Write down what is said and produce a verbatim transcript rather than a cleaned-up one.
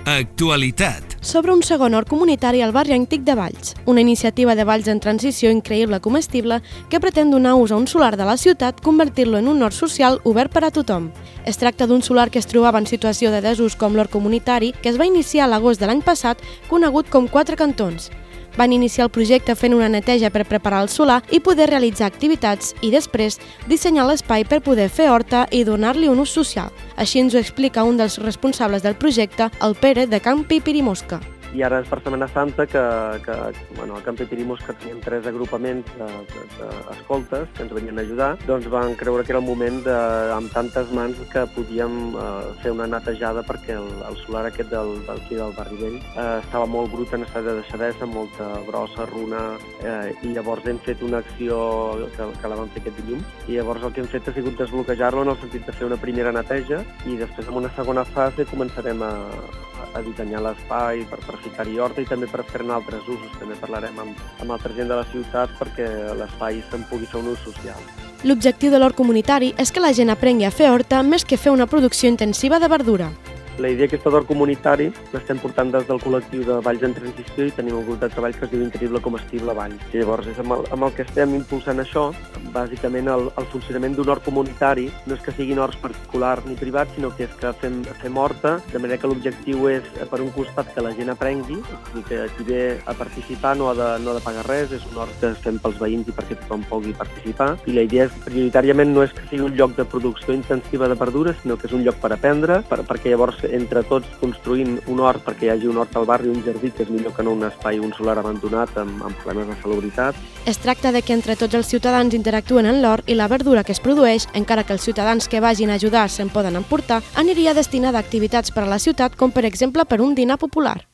Actualitat. Sobre un segon hort comunitari al barri antic de Valls, una iniciativa de Valls en transició increïble comestible que pretén donar ús a un solar de la ciutat, convertir-lo en un hort social obert per a tothom. Es tracta d'un solar que es trobava en situació de desús com l'hort comunitari, que es va iniciar a l'agost de l'any passat, conegut com Quatre Cantons. Van iniciar el projecte fent una neteja per preparar el solar i poder realitzar activitats i després dissenyar l'espai per poder fer horta i donar-li un ús social. Així ens ho explica un dels responsables del projecte, el Pere de Can Pipirimosca. I ara és per Setmana Santa que, que bueno, a Can Pipirimosca teníem tres agrupaments d'escoltes que ens venien a ajudar, doncs van creure que era el moment, de, amb tantes mans, que podíem eh, fer una netejada perquè el, el solar aquest del, del, del barri vell eh, estava molt brut en estat de deixadesa, molta brossa, runa, eh, i llavors hem fet una acció que, que la vam fer aquest dilluns, i llavors el que hem fet ha sigut desbloquejar-lo en el sentit de fer una primera neteja i després en una segona fase començarem a, a dissenyar l'espai per, per ficar-hi horta i també per fer-ne altres usos. També parlarem amb, amb altra gent de la ciutat perquè l'espai se'n pugui fer un ús social. L'objectiu de l'hort comunitari és que la gent aprengui a fer horta més que fer una producció intensiva de verdura. La idea aquesta d'hort comunitari l'estem portant des del col·lectiu de Valls en Transició i tenim un grup de treball que es diu Increïble Comestible Valls. I llavors és amb el, amb el que estem impulsant això, bàsicament el, el funcionament d'un hort comunitari no és que siguin horts particulars ni privats, sinó que és que fem, fem horta, de manera que l'objectiu és, per un costat, que la gent aprengui, i que qui ve a participar no ha de, no ha de pagar res, és un hort que fem pels veïns i perquè tothom pugui participar. I la idea és, prioritàriament, no és que sigui un lloc de producció intensiva de verdures, sinó que és un lloc per aprendre, per, perquè llavors entre tots construint un hort perquè hi hagi un hort al barri, un jardí, que és millor que no un espai, un solar abandonat amb, amb problemes de salubritat. Es tracta de que entre tots els ciutadans interactuen en l'hort i la verdura que es produeix, encara que els ciutadans que vagin a ajudar se'n poden emportar, aniria destinada a activitats per a la ciutat, com per exemple per un dinar popular.